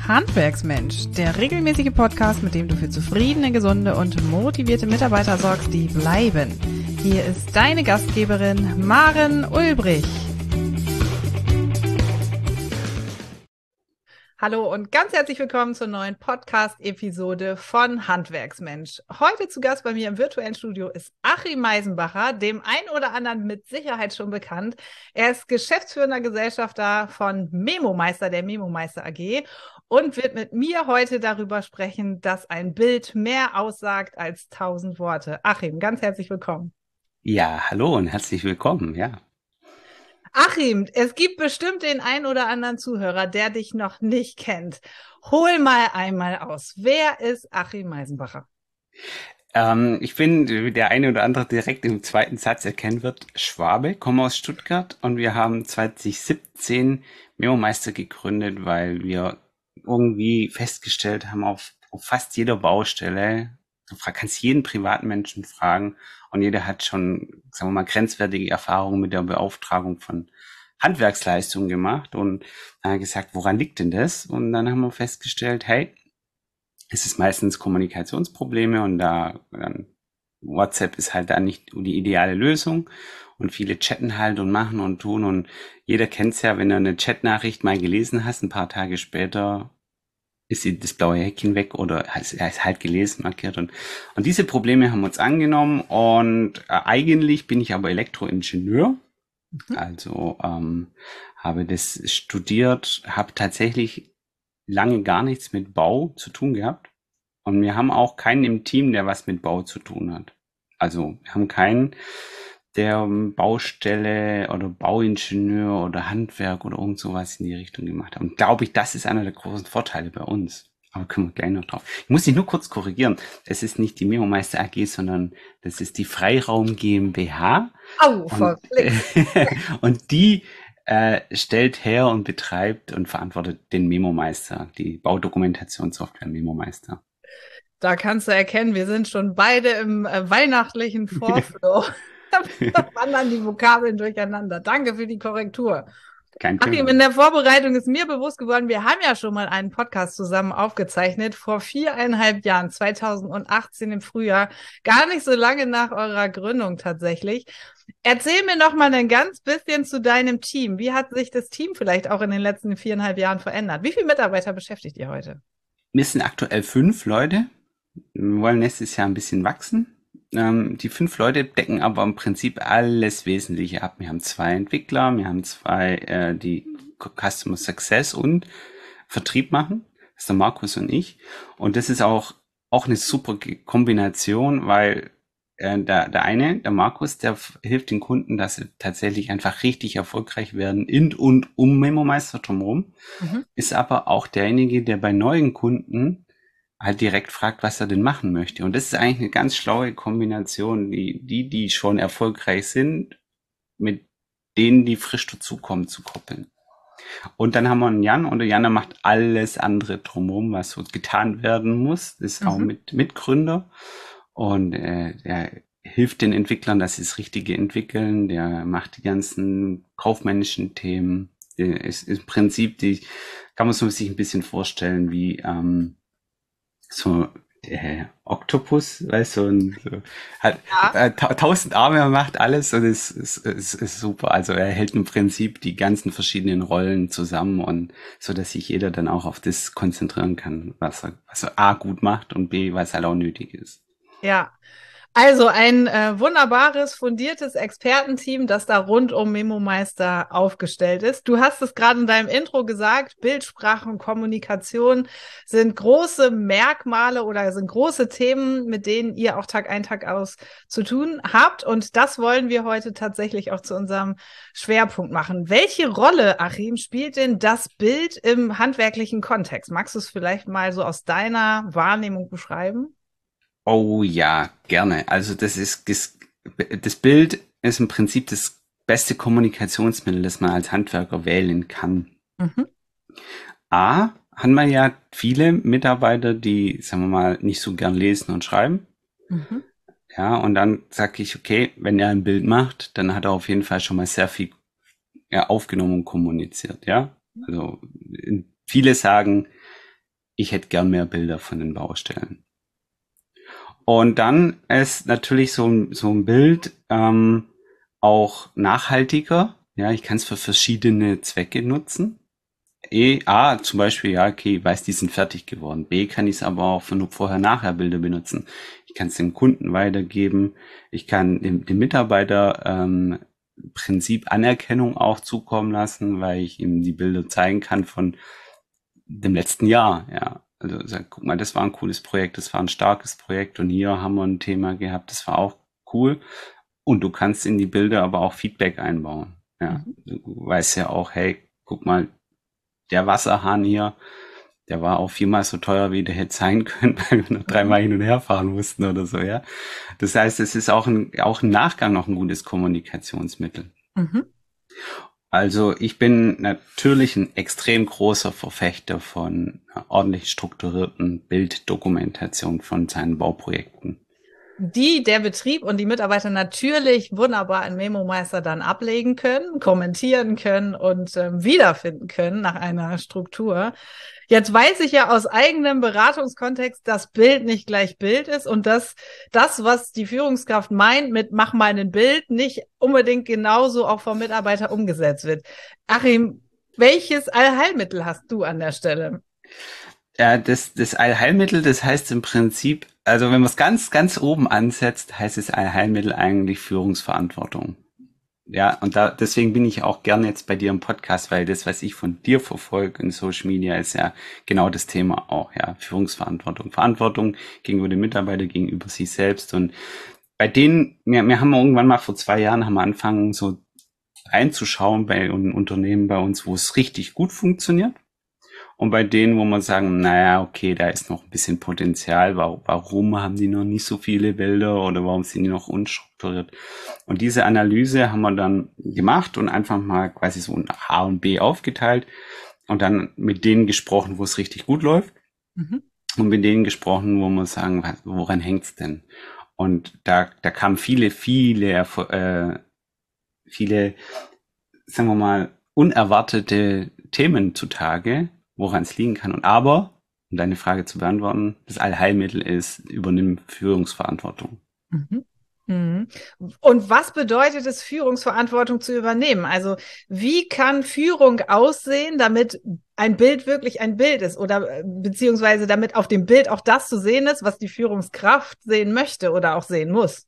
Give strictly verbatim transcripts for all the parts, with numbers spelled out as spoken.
Handwerksmensch, der regelmäßige Podcast, mit dem du für zufriedene, gesunde und motivierte Mitarbeiter sorgst, die bleiben. Hier ist deine Gastgeberin Maren Ulbrich. Hallo und ganz herzlich willkommen zur neuen Podcast-Episode von Handwerksmensch. Heute zu Gast bei mir im virtuellen Studio ist Achim Meisenbacher, dem einen oder anderen mit Sicherheit schon bekannt. Er ist geschäftsführender Gesellschafter von Memo-Meister, der Memo-Meister A G, und wird mit mir heute darüber sprechen, dass ein Bild mehr aussagt als tausend Worte. Achim, ganz herzlich willkommen. Ja, hallo und herzlich willkommen, ja. Achim, es gibt bestimmt den einen oder anderen Zuhörer, der dich noch nicht kennt. Hol mal einmal aus. Wer ist Achim Meisenbacher? Ähm, ich bin, wie der eine oder andere direkt im zweiten Satz erkennen wird, Schwabe, komme aus Stuttgart und wir haben zwanzig siebzehn Memo-Meister gegründet, weil wir irgendwie festgestellt haben, auf, auf fast jeder Baustelle, du kannst jeden privaten Menschen fragen und jeder hat schon, sagen wir mal, grenzwertige Erfahrungen mit der Beauftragung von Handwerksleistungen gemacht und äh, gesagt, woran liegt denn das? Und dann haben wir festgestellt, hey, es ist meistens Kommunikationsprobleme und da dann WhatsApp ist halt da nicht die ideale Lösung und viele chatten halt und machen und tun und jeder kennt's ja, wenn du eine Chatnachricht mal gelesen hast, ein paar Tage später ist sie das blaue Häkchen weg oder er ist halt gelesen, markiert und und diese Probleme haben wir uns angenommen und äh, eigentlich bin ich aber Elektroingenieur, mhm. also ähm, habe das studiert, habe tatsächlich lange gar nichts mit Bau zu tun gehabt und wir haben auch keinen im Team, der was mit Bau zu tun hat. Also wir haben keinen, der Baustelle oder Bauingenieur oder Handwerk oder irgend sowas in die Richtung gemacht hat. Und glaube ich, das ist einer der großen Vorteile bei uns. Aber können wir gleich noch drauf. Ich muss dich nur kurz korrigieren. Es ist nicht die Memo-Meister A G, sondern das ist die Freiraum GmbH. Oh, und, äh, und die äh, stellt her und betreibt und verantwortet den Memo-Meister, die Baudokumentationssoftware Memo-Meister. Da kannst du erkennen, wir sind schon beide im äh, weihnachtlichen Vorflow. Da wandern die Vokabeln durcheinander. Danke für die Korrektur. Kein Thema. Achim, in der Vorbereitung ist mir bewusst geworden, wir haben ja schon mal einen Podcast zusammen aufgezeichnet, vor viereinhalb Jahren, zweitausendachtzehn im Frühjahr, gar nicht so lange nach eurer Gründung tatsächlich. Erzähl mir noch mal ein ganz bisschen zu deinem Team. Wie hat sich das Team vielleicht auch in den letzten viereinhalb Jahren verändert? Wie viele Mitarbeiter beschäftigt ihr heute? Wir sind aktuell fünf Leute. Wir wollen nächstes Jahr ein bisschen wachsen. Ähm, die fünf Leute decken aber im Prinzip alles Wesentliche ab. Wir haben zwei Entwickler, wir haben zwei, äh, die Customer Success und Vertrieb machen. Das ist der Markus und ich. Und das ist auch, auch eine super Kombination, weil äh, der, der eine, der Markus, der hilft den Kunden, dass sie tatsächlich einfach richtig erfolgreich werden in und um Memo-Meister drumherum. Mhm. Ist aber auch derjenige, der bei neuen Kunden halt direkt fragt, was er denn machen möchte. Und das ist eigentlich eine ganz schlaue Kombination, die, die, die schon erfolgreich sind, mit denen, die frisch dazukommen, zu koppeln. Und dann haben wir einen Jan und der Jan macht alles andere drumherum, was so getan werden muss. Das ist mhm. auch mit Mitgründer und äh, der hilft den Entwicklern, dass sie das Richtige entwickeln. Der macht die ganzen kaufmännischen Themen. Der ist, ist im Prinzip, die kann man so sich ein bisschen vorstellen wie ähm, so der Oktopus, weißt du, und so, hat ja. äh, ta- tausend Arme, er macht alles und es ist, ist, ist super. Also er hält im Prinzip die ganzen verschiedenen Rollen zusammen und so, dass sich jeder dann auch auf das konzentrieren kann, was er, was er A gut macht und B, was halt auch nötig ist. Ja. Also ein äh, wunderbares, fundiertes Expertenteam, das da rund um Memo-Meister aufgestellt ist. Du hast es gerade in deinem Intro gesagt, Bildsprache und Kommunikation sind große Merkmale oder sind große Themen, mit denen ihr auch Tag ein, Tag aus zu tun habt. Und das wollen wir heute tatsächlich auch zu unserem Schwerpunkt machen. Welche Rolle, Achim, spielt denn das Bild im handwerklichen Kontext? Magst du es vielleicht mal so aus deiner Wahrnehmung beschreiben? Oh ja, gerne. Also das ist das, das Bild ist im Prinzip das beste Kommunikationsmittel, das man als Handwerker wählen kann. Mhm. A, haben wir ja viele Mitarbeiter, die, sagen wir mal, nicht so gern lesen und schreiben. Mhm. Ja, und dann sage ich, okay, wenn er ein Bild macht, dann hat er auf jeden Fall schon mal sehr viel ja, aufgenommen und kommuniziert, ja. Also viele sagen, ich hätte gern mehr Bilder von den Baustellen. Und dann ist natürlich so ein, so ein Bild ähm, auch nachhaltiger. Ja, ich kann es für verschiedene Zwecke nutzen. E, A, zum Beispiel, ja, okay, ich weiß, die sind fertig geworden. B, kann ich es aber auch für nur Vorher-Nachher-Bilder benutzen. Ich kann es dem Kunden weitergeben. Ich kann dem, dem Mitarbeiter ähm, Prinzip Anerkennung auch zukommen lassen, weil ich ihm die Bilder zeigen kann von dem letzten Jahr, ja. Also sag, guck mal, das war ein cooles Projekt, das war ein starkes Projekt und hier haben wir ein Thema gehabt, das war auch cool. Und du kannst in die Bilder aber auch Feedback einbauen. Ja, Mhm. du weißt ja auch, hey, guck mal, der Wasserhahn hier, der war auch viermal so teuer, wie der hätte sein können, weil wir noch Mhm. dreimal hin und her fahren mussten oder so, ja. Das heißt, es ist auch ein, auch im Nachgang noch ein gutes Kommunikationsmittel. Mhm. Also ich bin natürlich ein extrem großer Verfechter von ordentlich strukturierten Bilddokumentation von seinen Bauprojekten. Die der Betrieb und die Mitarbeiter natürlich wunderbar in MemoMeister dann ablegen können, kommentieren können und ähm, wiederfinden können nach einer Struktur. Jetzt weiß ich ja aus eigenem Beratungskontext, dass Bild nicht gleich Bild ist und dass das, was die Führungskraft meint mit mach mal ein Bild, nicht unbedingt genauso auch vom Mitarbeiter umgesetzt wird. Achim, welches Allheilmittel hast du an der Stelle? Ja, das, das Allheilmittel, das heißt im Prinzip, also wenn man es ganz, ganz oben ansetzt, heißt das Allheilmittel eigentlich Führungsverantwortung. Ja, und da, deswegen bin ich auch gerne jetzt bei dir im Podcast, weil das, was ich von dir verfolge in Social Media, ist ja genau das Thema auch, ja, Führungsverantwortung. Verantwortung gegenüber dem Mitarbeiter, gegenüber sich selbst. Und bei denen, wir, wir haben irgendwann mal vor zwei Jahren, haben wir angefangen, so reinzuschauen bei Unternehmen bei uns, wo es richtig gut funktioniert. Und bei denen, wo man sagen, naja, okay, da ist noch ein bisschen Potenzial, warum haben die noch nicht so viele Bilder oder warum sind die noch unstrukturiert? Und diese Analyse haben wir dann gemacht und einfach mal quasi so ein A und B aufgeteilt und dann mit denen gesprochen, wo es richtig gut läuft Mhm. und mit denen gesprochen, wo man sagen, woran hängt's denn? Und da, da kamen viele, viele, äh, viele, sagen wir mal, unerwartete Themen zutage, woran es liegen kann. Und aber, um deine Frage zu beantworten, das Allheilmittel ist, übernimm Führungsverantwortung. Mhm. Mhm. Und was bedeutet es, Führungsverantwortung zu übernehmen? Also wie kann Führung aussehen, damit ein Bild wirklich ein Bild ist oder beziehungsweise damit auf dem Bild auch das zu sehen ist, was die Führungskraft sehen möchte oder auch sehen muss?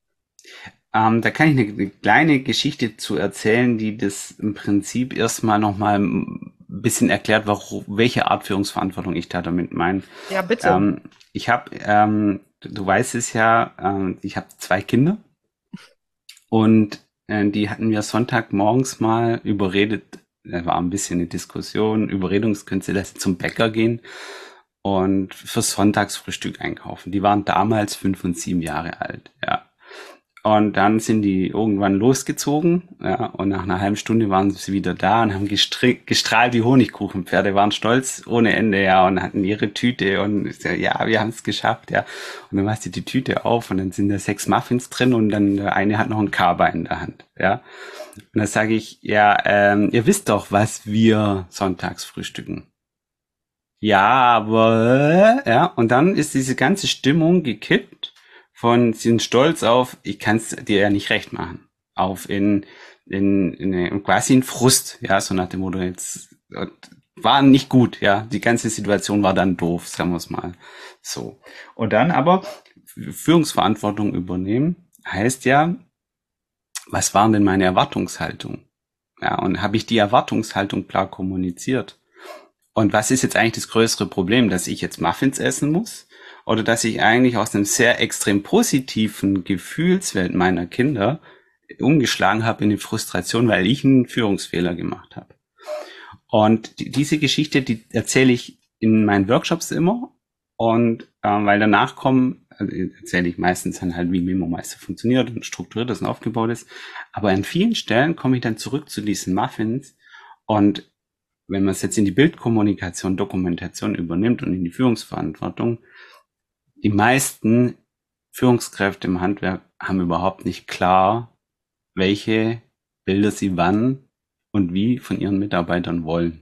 Ähm, da kann ich eine, eine kleine Geschichte zu erzählen, die das im Prinzip erstmal nochmal ein bisschen erklärt, warum, welche Art Führungsverantwortung ich da damit meine. Ja, bitte. Ähm, ich habe, ähm, du weißt es ja, ähm, ich habe zwei Kinder und äh, die hatten wir Sonntagmorgens mal überredet, da war ein bisschen eine Diskussion, Überredungskünste, dass sie zum Bäcker gehen und fürs Sonntagsfrühstück einkaufen. Die waren damals fünf und sieben Jahre alt, ja. Und dann sind die irgendwann losgezogen, ja, und nach einer halben Stunde waren sie wieder da und haben gestrahlt wie Honigkuchenpferde, waren stolz ohne Ende, ja, und hatten ihre Tüte und ja, wir haben es geschafft, ja. Und dann machst du die Tüte auf und dann sind da sechs Muffins drin und dann der eine hat noch ein Kaba in der Hand, ja. Und dann sage ich, ja, ähm, ihr wisst doch, was wir sonntags frühstücken. Ja, aber, ja, und dann ist diese ganze Stimmung gekippt von, sie sind stolz auf, ich kann es dir ja nicht recht machen, auf in, in, in quasi in Frust, ja, so nach dem Motto, jetzt war nicht gut, ja, die ganze Situation war dann doof, sagen wir es mal so. Und dann aber Führungsverantwortung übernehmen, heißt ja, was waren denn meine Erwartungshaltung? Ja, und habe ich die Erwartungshaltung klar kommuniziert? Und was ist jetzt eigentlich das größere Problem, dass ich jetzt Muffins essen muss? Oder dass ich eigentlich aus einem sehr extrem positiven Gefühlswelt meiner Kinder umgeschlagen habe in eine Frustration, weil ich einen Führungsfehler gemacht habe. Und die, diese Geschichte, die erzähle ich in meinen Workshops immer. Und ähm, weil danach kommen, also erzähle ich meistens dann halt, wie MemoMeister funktioniert und strukturiert ist und aufgebaut ist. Aber an vielen Stellen komme ich dann zurück zu diesen Muffins. Und wenn man es jetzt in die Bildkommunikation, Dokumentation übernimmt und in die Führungsverantwortung, die meisten Führungskräfte im Handwerk haben überhaupt nicht klar, welche Bilder sie wann und wie von ihren Mitarbeitern wollen.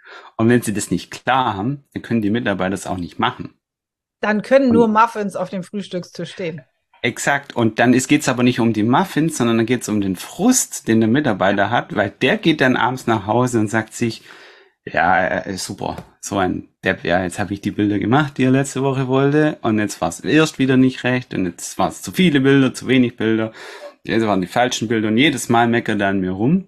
Und wenn sie das nicht klar haben, dann können die Mitarbeiter das auch nicht machen. Dann können nur Und Muffins auf dem Frühstückstisch stehen. exakt. Und dann geht es aber nicht um die Muffins, sondern dann geht es um den Frust, den der Mitarbeiter hat, weil der geht dann abends nach Hause und sagt sich, ja, äh, super, so ein Depp, ja, jetzt habe ich die Bilder gemacht, die er letzte Woche wollte, und jetzt war es erst wieder nicht recht, und jetzt war es zu viele Bilder, zu wenig Bilder, jetzt waren die falschen Bilder, und jedes Mal meckert er an mir rum,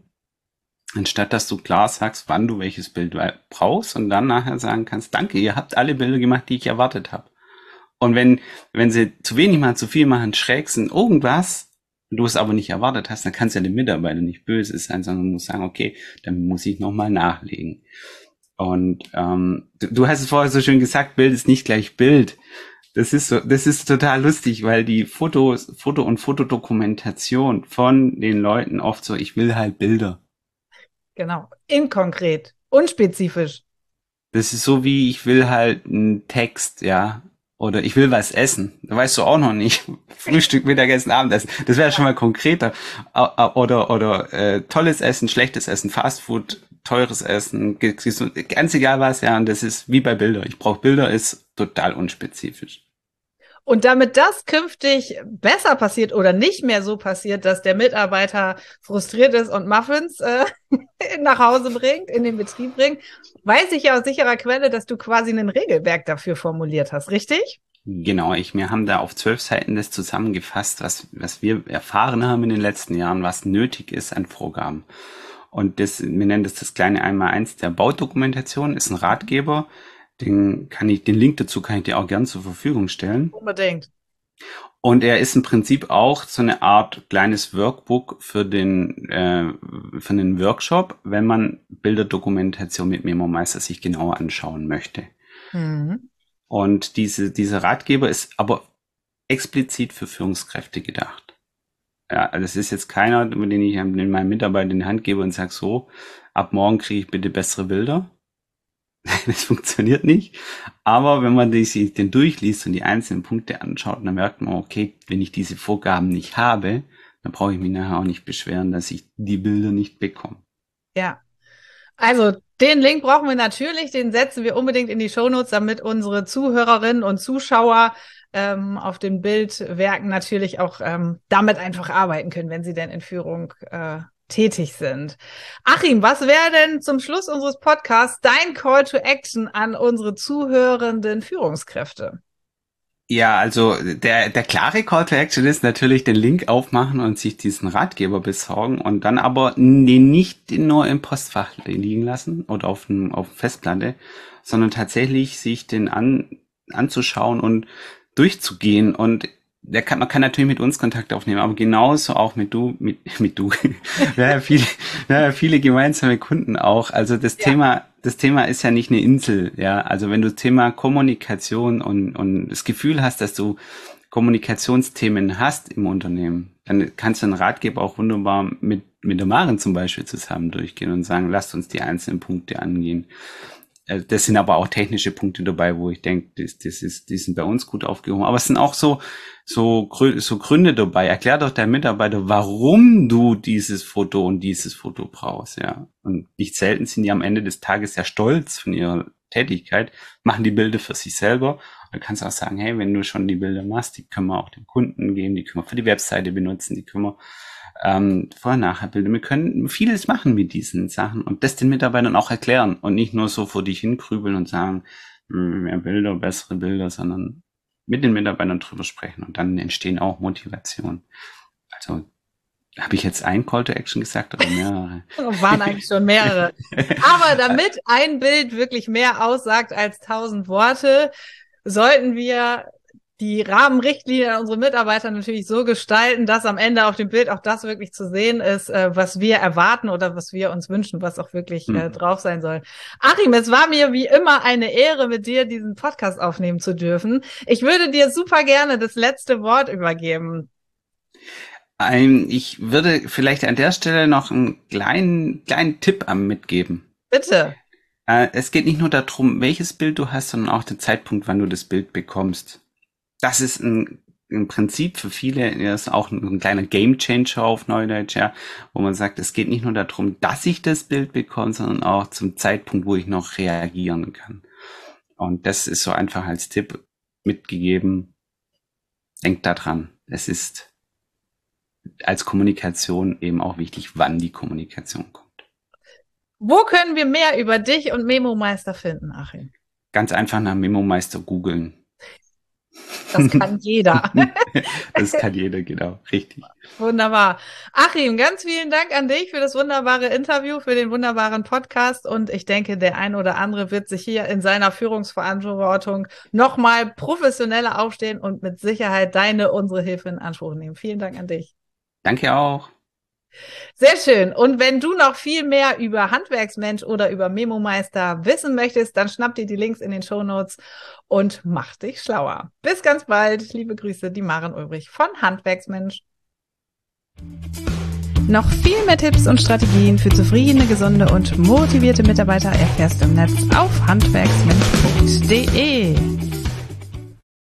anstatt dass du klar sagst, wann du welches Bild brauchst, und dann nachher sagen kannst, danke, ihr habt alle Bilder gemacht, die ich erwartet habe. Und wenn, wenn sie zu wenig machen, zu viel machen, schräg sind, irgendwas, du es aber nicht erwartet hast, dann kannst du ja dem Mitarbeiter nicht böse sein, sondern musst sagen, okay, dann muss ich nochmal nachlegen. Und ähm, du, du hast es vorher so schön gesagt, Bild ist nicht gleich Bild. Das ist so, das ist total lustig, weil die Fotos, Foto- und Fotodokumentation von den Leuten oft so, ich will halt Bilder. Genau. Inkonkret. Unspezifisch. Das ist so wie, ich will halt einen Text, ja. Oder ich will was essen. Da weißt du auch noch nicht. Frühstück, Mittagessen, Abendessen. Das wäre schon mal konkreter. Oder, oder äh, tolles Essen, schlechtes Essen, Fastfood, teures Essen, ganz egal was, ja. Und das ist wie bei Bilder. Ich brauche Bilder, ist total unspezifisch. Und damit das künftig besser passiert oder nicht mehr so passiert, dass der Mitarbeiter frustriert ist und Muffins äh, nach Hause bringt, in den Betrieb bringt, weiß ich ja aus sicherer Quelle, dass du quasi ein Regelwerk dafür formuliert hast, richtig? Genau, ich, wir haben da auf zwölf Seiten das zusammengefasst, was, was wir erfahren haben in den letzten Jahren, was nötig ist an Vorgaben. Und das, wir nennen das das kleine Einmaleins der Baudokumentation, ist ein Ratgeber. Den kann ich, den Link dazu kann ich dir auch gern zur Verfügung stellen. Unbedingt. Und er ist im Prinzip auch so eine Art kleines Workbook für den, äh, für den Workshop, wenn man Bilderdokumentation mit MemoMeister sich genauer anschauen möchte. Mhm. Und diese, dieser Ratgeber ist aber explizit für Führungskräfte gedacht. Ja, also es ist jetzt keiner, den ich meinem Mitarbeiter in die Hand gebe und sage so, ab morgen kriege ich bitte bessere Bilder. Das funktioniert nicht. Aber wenn man sich den durchliest und die einzelnen Punkte anschaut, dann merkt man, okay, wenn ich diese Vorgaben nicht habe, dann brauche ich mich nachher auch nicht beschweren, dass ich die Bilder nicht bekomme. Ja. Also den Link brauchen wir natürlich, den setzen wir unbedingt in die Shownotes, damit unsere Zuhörerinnen und Zuschauer ähm, auf den Bildwerken natürlich auch ähm, damit einfach arbeiten können, wenn sie denn in Führung äh, tätig sind. Achim, was wäre denn zum Schluss unseres Podcasts dein Call to Action an unsere zuhörenden Führungskräfte? Ja, also der, der klare Call to Action ist natürlich den Link aufmachen und sich diesen Ratgeber besorgen und dann aber den nicht nur im Postfach liegen lassen oder auf dem, auf Festplatte, sondern tatsächlich sich den an, anzuschauen und durchzugehen. Und der kann, man kann natürlich mit uns Kontakt aufnehmen, aber genauso auch mit du, mit, mit du. Wir haben ja viele, wir haben ja viele gemeinsame Kunden auch. Also das Ja. Thema, das Thema ist ja nicht eine Insel, ja. Also wenn du das Thema Kommunikation und, und das Gefühl hast, dass du Kommunikationsthemen hast im Unternehmen, dann kannst du einen Ratgeber auch wunderbar mit, mit der Maren zum Beispiel zusammen durchgehen und sagen, lasst uns die einzelnen Punkte angehen. Das sind aber auch technische Punkte dabei, wo ich denke, das, das ist, die sind bei uns gut aufgehoben. Aber es sind auch so, so, so Gründe dabei. Erklär doch deinem Mitarbeiter, warum du dieses Foto und dieses Foto brauchst, ja. Und nicht selten sind die am Ende des Tages sehr stolz von ihrer Tätigkeit, machen die Bilder für sich selber. Da kannst du auch sagen, hey, wenn du schon die Bilder machst, die können wir auch dem Kunden geben, die können wir für die Webseite benutzen, die können wir ähm, Vorher-Nachher-Bilder. Wir können vieles machen mit diesen Sachen und das den Mitarbeitern auch erklären und nicht nur so vor dich hingrübeln und sagen, mehr Bilder, bessere Bilder, sondern mit den Mitarbeitern drüber sprechen und dann entstehen auch Motivationen. Also habe ich jetzt ein Call to Action gesagt oder mehrere? Waren eigentlich schon mehrere. Aber damit ein Bild wirklich mehr aussagt als tausend Worte, sollten wir die Rahmenrichtlinie unserer Mitarbeiter natürlich so gestalten, dass am Ende auf dem Bild auch das wirklich zu sehen ist, äh, was wir erwarten oder was wir uns wünschen, was auch wirklich äh, Hm. drauf sein soll. Achim, es war mir wie immer eine Ehre, mit dir diesen Podcast aufnehmen zu dürfen. Ich würde dir super gerne das letzte Wort übergeben. Ein, ich würde vielleicht an der Stelle noch einen kleinen, kleinen Tipp am mitgeben. Bitte. Äh, es geht nicht nur darum, welches Bild du hast, sondern auch den Zeitpunkt, wann du das Bild bekommst. Das ist ein im Prinzip für viele ist auch ein kleiner Gamechanger auf Neudeutsch, ja, wo man sagt, es geht nicht nur darum, dass ich das Bild bekomme, sondern auch zum Zeitpunkt, wo ich noch reagieren kann. Und das ist so einfach als Tipp mitgegeben. Denkt daran, es ist als Kommunikation eben auch wichtig, wann die Kommunikation kommt. Wo können wir mehr über dich und MemoMeister finden, Achim? Ganz einfach nach MemoMeister googeln. Das kann jeder. Das kann jeder, genau, richtig. Wunderbar. Achim, ganz vielen Dank an dich für das wunderbare Interview, für den wunderbaren Podcast. Und ich denke, der ein oder andere wird sich hier in seiner Führungsverantwortung nochmal professioneller aufstehen und mit Sicherheit deine, unsere Hilfe in Anspruch nehmen. Vielen Dank an dich. Danke auch. Sehr schön. Und wenn du noch viel mehr über Handwerksmensch oder über MemoMeister wissen möchtest, dann schnapp dir die Links in den Shownotes und mach dich schlauer. Bis ganz bald. Liebe Grüße, die Maren Ulbrich von Handwerksmensch. Noch viel mehr Tipps und Strategien für zufriedene, gesunde und motivierte Mitarbeiter erfährst du im Netz auf handwerksmensch punkt de.